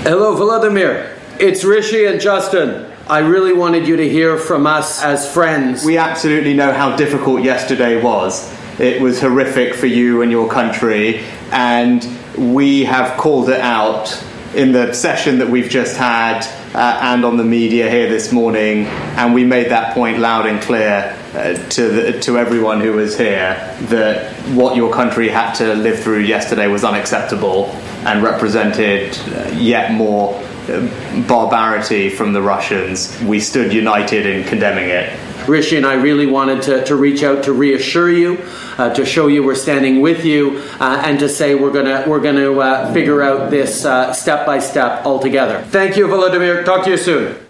Hello, Volodymyr. It's Rishi and Justin. I really wanted you to hear from us as friends. We absolutely know how difficult yesterday was. It was horrific for you and your country, and we have called it out in the session that we've just had and on the media here this morning, and we made that point loud and clear to everyone who was here that what your country had to live through yesterday was unacceptable and represented yet more barbarity from the Russians. We stood united in condemning it. Rishi and I really wanted to reach out to reassure you, to show you we're standing with you, and to say we're gonna figure out this step by step altogether. Thank you, Volodymyr. Talk to you soon.